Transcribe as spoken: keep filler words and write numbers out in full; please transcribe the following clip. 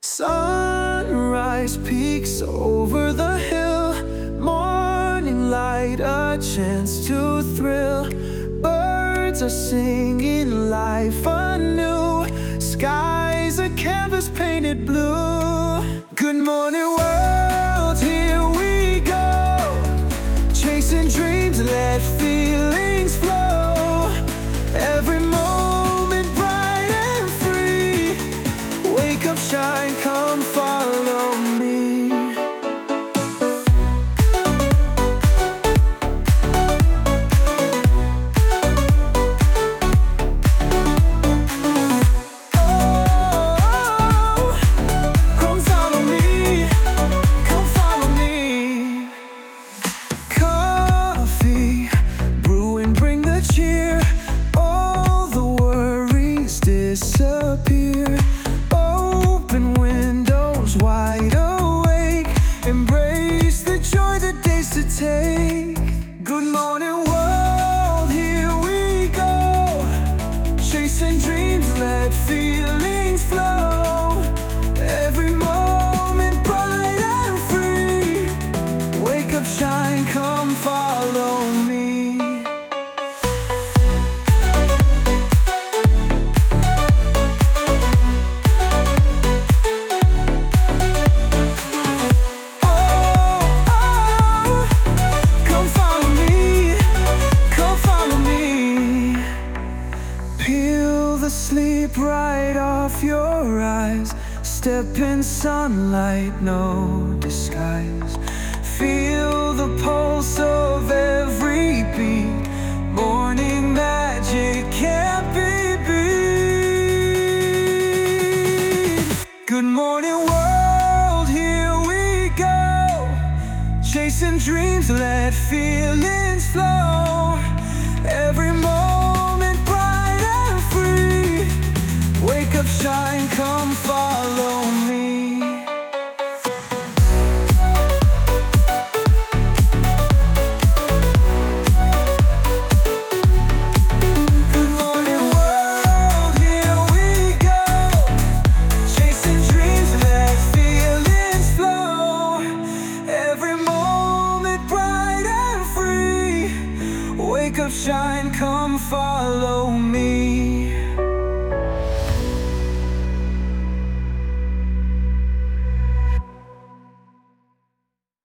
Sunrise peaks over the hill, morning light, a chance to thrill. Birds are singing life anew, skies a canvas painted blue. Good morning world, here we go, chasing dreams, let feelings flow. Every moment bright and free, wake up, shine, come follow me. Disappear. Open windows, wide awake, embrace the joy the days to take. Good morning world, here we go, chasing dreams, let feelings flow. Every moment bright and free, wake up, shine, come follow me. Sleep right off your eyes, step in sunlight, no disguise. Feel the pulse of every beat, morning magic can't be beat. Good morning world, here we go, chasing dreams, let feelings flow. Every moment bright and free, wake up, shine, come follow me. Good morning world, here we go, chasing dreams, let feelings flow. Every moment bright and free, wake up, shine, come follow me.